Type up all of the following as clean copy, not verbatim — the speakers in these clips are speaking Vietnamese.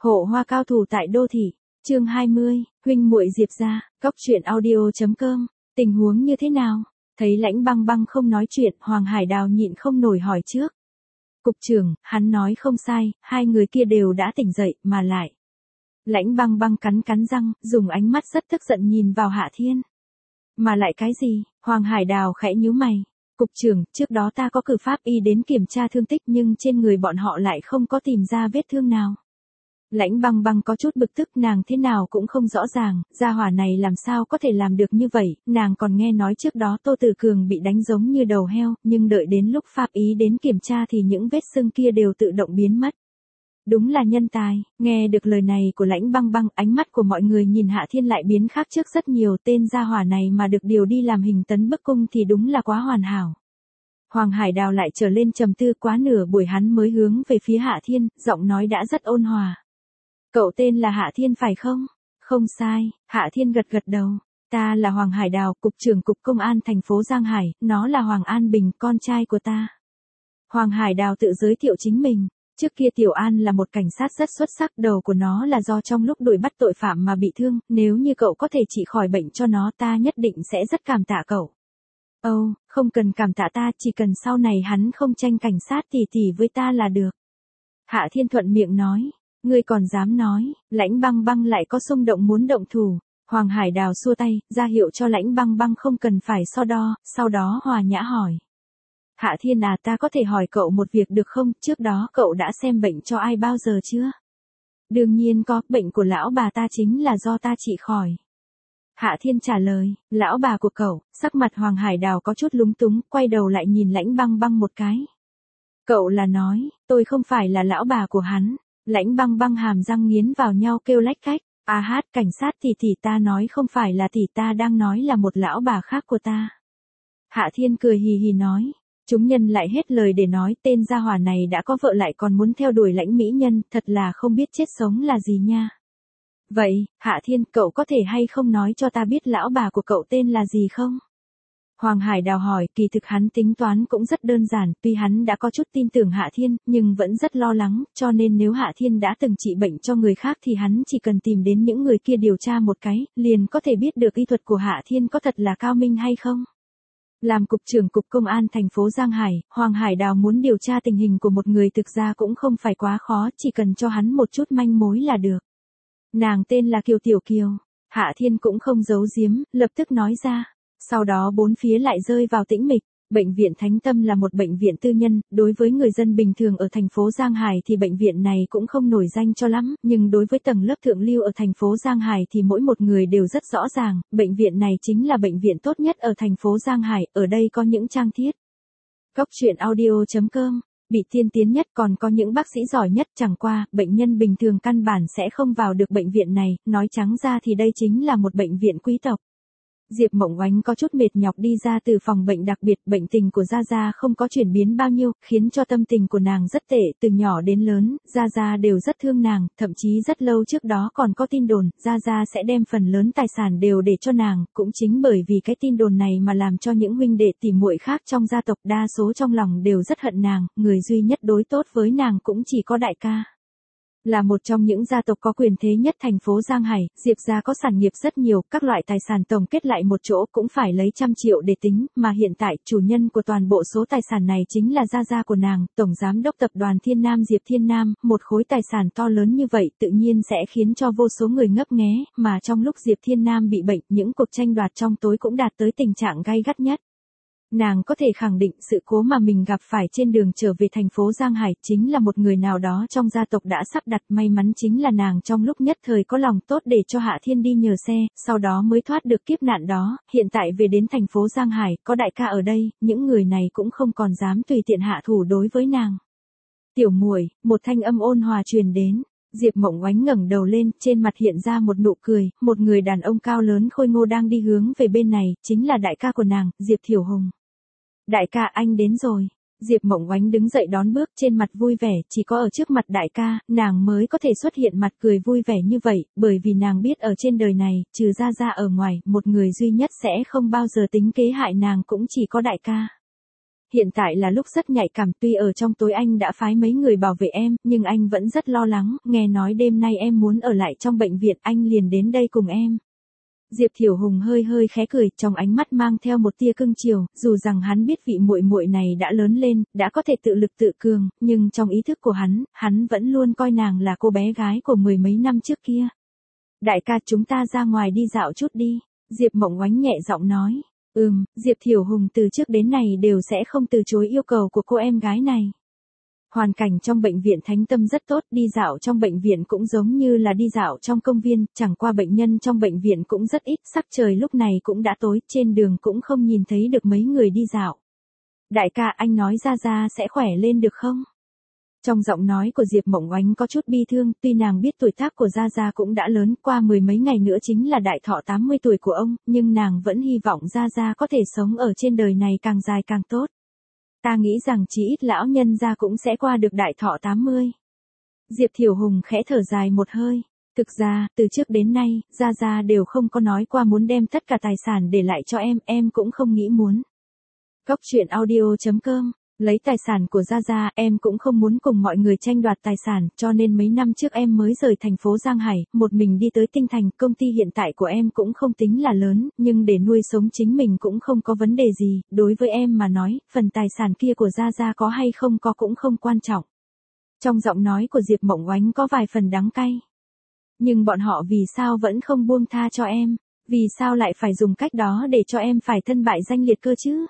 Hộ hoa cao thủ tại đô thị, chương 20, huynh muội Diệp gia, góc truyện audio.com, tình huống như thế nào? Thấy Lãnh Băng Băng không nói chuyện, Hoàng Hải Đào nhịn không nổi hỏi trước. Cục trưởng, hắn nói không sai, hai người kia đều đã tỉnh dậy, mà lại. Lãnh Băng Băng cắn cắn răng, dùng ánh mắt rất tức giận nhìn vào Hạ Thiên. Mà lại cái gì? Hoàng Hải Đào khẽ nhíu mày. Cục trưởng, trước đó ta có cử pháp y đến kiểm tra thương tích nhưng trên người bọn họ lại không có tìm ra vết thương nào. Lãnh Băng Băng có chút bực tức, nàng thế nào cũng không rõ ràng, gia hỏa này làm sao có thể làm được như vậy, nàng còn nghe nói trước đó Tô Tử Cường bị đánh giống như đầu heo, nhưng đợi đến lúc pháp y đến kiểm tra thì những vết sưng kia đều tự động biến mất. Đúng là nhân tài. Nghe được lời này của Lãnh Băng Băng, ánh mắt của mọi người nhìn Hạ Thiên lại biến khác trước rất nhiều, tên gia hỏa này mà được điều đi làm hình tấn bức cung thì đúng là quá hoàn hảo. Hoàng Hải Đào lại trở lên trầm tư, quá nửa buổi hắn mới hướng về phía Hạ Thiên, giọng nói đã rất ôn hòa. Cậu tên là Hạ Thiên phải không? Không sai, Hạ Thiên gật gật đầu. Ta là Hoàng Hải Đào, cục trưởng cục công an thành phố Giang Hải, nó là Hoàng An Bình, con trai của ta. Hoàng Hải Đào tự giới thiệu chính mình. Trước kia Tiểu An là một cảnh sát rất xuất sắc, đầu của nó là do trong lúc đuổi bắt tội phạm mà bị thương, nếu như cậu có thể trị khỏi bệnh cho nó ta nhất định sẽ rất cảm tạ cậu. Không cần cảm tạ ta, chỉ cần sau này hắn không tranh cảnh sát tỉ tỉ với ta là được. Hạ Thiên thuận miệng nói, ngươi còn dám nói, Lãnh Băng Băng lại có xung động muốn động thủ. Hoàng Hải Đào xua tay, ra hiệu cho Lãnh Băng Băng không cần phải so đo, sau đó hòa nhã hỏi. Hạ Thiên à, ta có thể hỏi cậu một việc được không, trước đó cậu đã xem bệnh cho ai bao giờ chưa? Đương nhiên có, bệnh của lão bà ta chính là do ta trị khỏi. Hạ Thiên trả lời, lão bà của cậu, sắc mặt Hoàng Hải Đào có chút lúng túng, quay đầu lại nhìn Lãnh Băng Băng một cái. Cậu là nói, tôi không phải là lão bà của hắn. Lãnh Băng Băng hàm răng nghiến vào nhau kêu lách cách, cảnh sát tỷ ta nói không phải là tỷ, ta đang nói là một lão bà khác của ta. Hạ Thiên cười hì hì nói. Chúng nhân lại hết lời để nói, tên gia hỏa này đã có vợ lại còn muốn theo đuổi Lãnh mỹ nhân, thật là không biết chết sống là gì nha. Vậy, Hạ Thiên, cậu có thể hay không nói cho ta biết lão bà của cậu tên là gì không? Hoàng Hải Đào hỏi, kỳ thực hắn tính toán cũng rất đơn giản, tuy hắn đã có chút tin tưởng Hạ Thiên, nhưng vẫn rất lo lắng, cho nên nếu Hạ Thiên đã từng trị bệnh cho người khác thì hắn chỉ cần tìm đến những người kia điều tra một cái, liền có thể biết được y thuật của Hạ Thiên có thật là cao minh hay không. Làm cục trưởng cục công an thành phố Giang Hải, Hoàng Hải Đào muốn điều tra tình hình của một người thực ra cũng không phải quá khó, chỉ cần cho hắn một chút manh mối là được. Nàng tên là Kiều Tiểu Kiều. Hạ Thiên cũng không giấu giếm, lập tức nói ra. Sau đó bốn phía lại rơi vào tĩnh mịch. Bệnh viện Thánh Tâm là một bệnh viện tư nhân, đối với người dân bình thường ở thành phố Giang Hải thì bệnh viện này cũng không nổi danh cho lắm, nhưng đối với tầng lớp thượng lưu ở thành phố Giang Hải thì mỗi một người đều rất rõ ràng, bệnh viện này chính là bệnh viện tốt nhất ở thành phố Giang Hải, ở đây có những trang thiết. Góc truyện audio.com, bị tiên tiến nhất, còn có những bác sĩ giỏi nhất, chẳng qua, bệnh nhân bình thường căn bản sẽ không vào được bệnh viện này, nói trắng ra thì đây chính là một bệnh viện quý tộc. Diệp Mộng Oánh có chút mệt nhọc đi ra từ phòng bệnh đặc biệt, bệnh tình của Gia Gia không có chuyển biến bao nhiêu, khiến cho tâm tình của nàng rất tệ, từ nhỏ đến lớn, Gia Gia đều rất thương nàng, thậm chí rất lâu trước đó còn có tin đồn, Gia Gia sẽ đem phần lớn tài sản đều để cho nàng, cũng chính bởi vì cái tin đồn này mà làm cho những huynh đệ tỉ muội khác trong gia tộc đa số trong lòng đều rất hận nàng, người duy nhất đối tốt với nàng cũng chỉ có đại ca. Là một trong những gia tộc có quyền thế nhất thành phố Giang Hải, Diệp gia có sản nghiệp rất nhiều, các loại tài sản tổng kết lại một chỗ cũng phải lấy trăm triệu để tính, mà hiện tại, chủ nhân của toàn bộ số tài sản này chính là Gia Gia của nàng, Tổng Giám đốc Tập đoàn Thiên Nam Diệp Thiên Nam, một khối tài sản to lớn như vậy tự nhiên sẽ khiến cho vô số người ngấp nghé, mà trong lúc Diệp Thiên Nam bị bệnh, những cuộc tranh đoạt trong tối cũng đạt tới tình trạng gay gắt nhất. Nàng có thể khẳng định sự cố mà mình gặp phải trên đường trở về thành phố Giang Hải chính là một người nào đó trong gia tộc đã sắp đặt, may mắn chính là nàng trong lúc nhất thời có lòng tốt để cho Hạ Thiên đi nhờ xe, sau đó mới thoát được kiếp nạn đó, hiện tại về đến thành phố Giang Hải, có đại ca ở đây, những người này cũng không còn dám tùy tiện hạ thủ đối với nàng. Tiểu muội, một thanh âm ôn hòa truyền đến. Diệp Mộng Oánh ngẩng đầu lên, trên mặt hiện ra một nụ cười, một người đàn ông cao lớn khôi ngô đang đi hướng về bên này, chính là đại ca của nàng, Diệp Thiểu Hùng. Đại ca, anh đến rồi. Diệp Mộng Oánh đứng dậy đón bước, trên mặt vui vẻ, chỉ có ở trước mặt đại ca, nàng mới có thể xuất hiện mặt cười vui vẻ như vậy, bởi vì nàng biết ở trên đời này, trừ Gia Gia ở ngoài, một người duy nhất sẽ không bao giờ tính kế hại nàng cũng chỉ có đại ca. Hiện tại là lúc rất nhạy cảm, tuy ở trong tối anh đã phái mấy người bảo vệ em, nhưng anh vẫn rất lo lắng, nghe nói đêm nay em muốn ở lại trong bệnh viện, anh liền đến đây cùng em. Diệp Thiều Hùng hơi hơi khẽ cười, trong ánh mắt mang theo một tia cưng chiều, dù rằng hắn biết vị muội muội này đã lớn lên, đã có thể tự lực tự cường, nhưng trong ý thức của hắn vẫn luôn coi nàng là cô bé gái của mười mấy năm trước kia. Đại ca, chúng ta ra ngoài đi dạo chút đi, Diệp Mộng Oánh nhẹ giọng nói. Diệp Thiều Hùng từ trước đến nay đều sẽ không từ chối yêu cầu của cô em gái này. Hoàn cảnh trong bệnh viện Thánh Tâm rất tốt, đi dạo trong bệnh viện cũng giống như là đi dạo trong công viên, chẳng qua bệnh nhân trong bệnh viện cũng rất ít, sắc trời lúc này cũng đã tối, trên đường cũng không nhìn thấy được mấy người đi dạo. Đại ca, anh nói Gia sẽ khỏe lên được không? Trong giọng nói của Diệp Mộng Oánh có chút bi thương, tuy nàng biết tuổi tác của Gia cũng đã lớn, qua mười mấy ngày nữa chính là đại thọ 80 tuổi của ông, nhưng nàng vẫn hy vọng Gia có thể sống ở trên đời này càng dài càng tốt. Ta nghĩ rằng chỉ ít lão nhân gia cũng sẽ qua được đại thọ 80. Diệp Thiều Hùng khẽ thở dài một hơi. Thực ra, từ trước đến nay, Gia đều không có nói qua muốn đem tất cả tài sản để lại cho em cũng không nghĩ muốn. Góc truyện audio.com. Lấy tài sản của Gia, em cũng không muốn cùng mọi người tranh đoạt tài sản, cho nên mấy năm trước em mới rời thành phố Giang Hải, một mình đi tới Tinh Thành. Công ty hiện tại của em cũng không tính là lớn, nhưng để nuôi sống chính mình cũng không có vấn đề gì, đối với em mà nói, phần tài sản kia của Gia có hay không có cũng không quan trọng. Trong giọng nói của Diệp Mộng Oánh có vài phần đắng cay. Nhưng bọn họ vì sao vẫn không buông tha cho em, vì sao lại phải dùng cách đó để cho em phải thân bại danh liệt cơ chứ?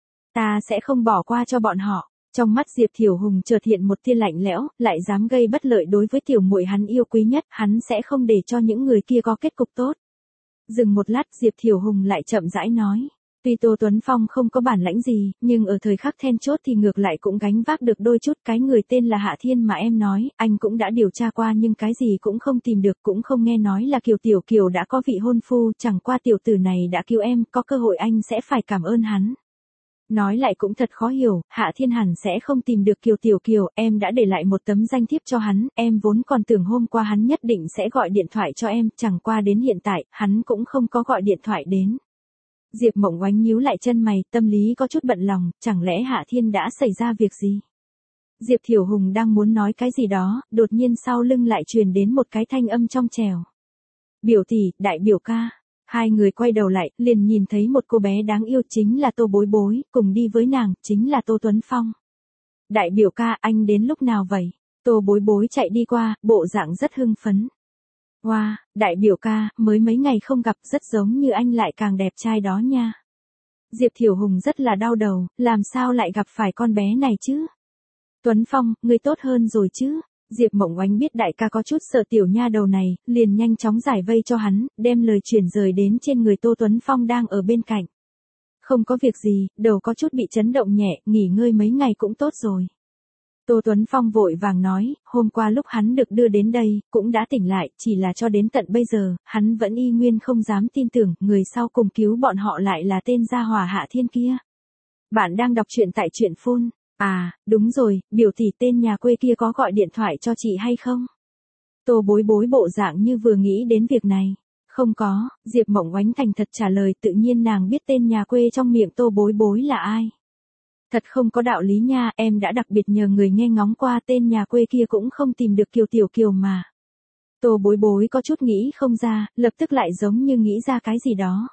Ta sẽ không bỏ qua cho bọn họ. Trong mắt Diệp Thiều Hùng chợt hiện một tia lạnh lẽo, lại dám gây bất lợi đối với tiểu muội hắn yêu quý nhất, hắn sẽ không để cho những người kia có kết cục tốt. Dừng một lát, Diệp Thiều Hùng lại chậm rãi nói, tuy Tô Tuấn Phong không có bản lãnh gì, nhưng ở thời khắc then chốt thì ngược lại cũng gánh vác được đôi chút. Cái người tên là Hạ Thiên mà em nói, anh cũng đã điều tra qua nhưng cái gì cũng không tìm được, cũng không nghe nói là Tiểu Kiều đã có vị hôn phu, chẳng qua tiểu tử này đã cứu em, có cơ hội anh sẽ phải cảm ơn hắn. Nói lại cũng thật khó hiểu, Hạ Thiên hẳn sẽ không tìm được Tiểu Kiều, em đã để lại một tấm danh thiếp cho hắn, em vốn còn tưởng hôm qua hắn nhất định sẽ gọi điện thoại cho em, chẳng qua đến hiện tại, hắn cũng không có gọi điện thoại đến. Diệp Mộng Oánh nhíu lại chân mày, tâm lý có chút bận lòng, chẳng lẽ Hạ Thiên đã xảy ra việc gì? Diệp Thiều Hùng đang muốn nói cái gì đó, đột nhiên sau lưng lại truyền đến một cái thanh âm trong trẻo. Biểu tỷ, đại biểu ca. Hai người quay đầu lại, liền nhìn thấy một cô bé đáng yêu, chính là Tô Bối Bối, cùng đi với nàng, chính là Tô Tuấn Phong. Đại biểu ca, anh đến lúc nào vậy? Tô Bối Bối chạy đi qua, bộ dạng rất hưng phấn. Wow, đại biểu ca, mới mấy ngày không gặp, rất giống như anh lại càng đẹp trai đó nha. Diệp Thiều Hùng rất là đau đầu, làm sao lại gặp phải con bé này chứ? Tuấn Phong, ngươi tốt hơn rồi chứ? Diệp Mộng Oánh biết đại ca có chút sợ tiểu nha đầu này, liền nhanh chóng giải vây cho hắn, đem lời chuyển rời đến trên người Tô Tuấn Phong đang ở bên cạnh. Không có việc gì, đầu có chút bị chấn động nhẹ, nghỉ ngơi mấy ngày cũng tốt rồi. Tô Tuấn Phong vội vàng nói, hôm qua lúc hắn được đưa đến đây, cũng đã tỉnh lại, chỉ là cho đến tận bây giờ, hắn vẫn y nguyên không dám tin tưởng, người sau cùng cứu bọn họ lại là tên gia hỏa Hạ Thiên kia. Bạn đang đọc truyện tại truyện phun. À, đúng rồi, biểu tỷ tên nhà quê kia có gọi điện thoại cho chị hay không? Tô Bối Bối bộ dạng như vừa nghĩ đến việc này. Không có, Diệp Mộng Oánh thành thật trả lời, tự nhiên nàng biết tên nhà quê trong miệng Tô Bối Bối là ai. Thật không có đạo lý nha, em đã đặc biệt nhờ người nghe ngóng qua, tên nhà quê kia cũng không tìm được Tiểu Kiều mà. Tô Bối Bối có chút nghĩ không ra, lập tức lại giống như nghĩ ra cái gì đó.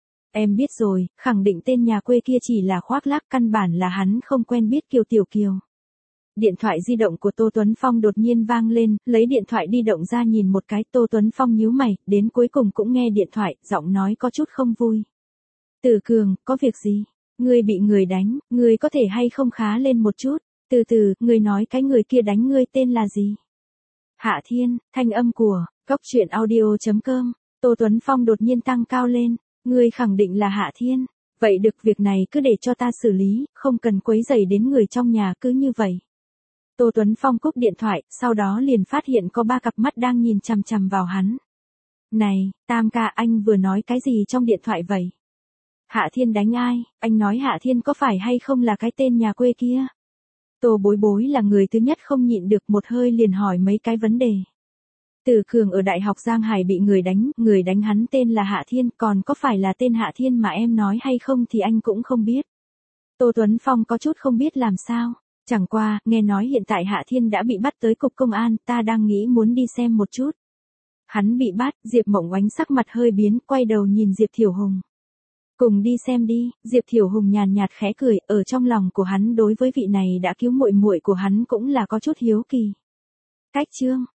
Em biết rồi, khẳng định tên nhà quê kia chỉ là khoác lác, căn bản là hắn không quen biết Tiểu Kiều. Điện thoại di động của Tô Tuấn Phong đột nhiên vang lên, lấy điện thoại di động ra nhìn một cái, Tô Tuấn Phong nhíu mày, đến cuối cùng cũng nghe điện thoại, giọng nói có chút không vui. Tử Cường, có việc gì? Ngươi bị người đánh, ngươi có thể hay không khá lên một chút? Từ từ, ngươi nói cái người kia đánh ngươi tên là gì? Hạ Thiên, thanh âm của Góc truyện audio.com. Tô Tuấn Phong đột nhiên tăng cao lên. Ngươi khẳng định là Hạ Thiên. Vậy được, việc này cứ để cho ta xử lý, không cần quấy rầy đến người trong nhà, cứ như vậy. Tô Tuấn Phong cúp điện thoại, sau đó liền phát hiện có 3 cặp mắt đang nhìn chằm chằm vào hắn. Này, Tam ca, anh vừa nói cái gì trong điện thoại vậy? Hạ Thiên đánh ai? Anh nói Hạ Thiên có phải hay không là cái tên nhà quê kia? Tô Bối Bối là người thứ nhất không nhịn được, một hơi liền hỏi mấy cái vấn đề. Tử Cường ở Đại học Giang Hải bị người đánh hắn tên là Hạ Thiên, còn có phải là tên Hạ Thiên mà em nói hay không thì anh cũng không biết. Tô Tuấn Phong có chút không biết làm sao. Chẳng qua, nghe nói hiện tại Hạ Thiên đã bị bắt tới cục công an, ta đang nghĩ muốn đi xem một chút. Hắn bị bắt, Diệp Mộng Oánh sắc mặt hơi biến, quay đầu nhìn Diệp Thiểu Hùng. Cùng đi xem đi, Diệp Thiểu Hùng nhàn nhạt khẽ cười, ở trong lòng của hắn đối với vị này đã cứu muội muội của hắn cũng là có chút hiếu kỳ. Cách chương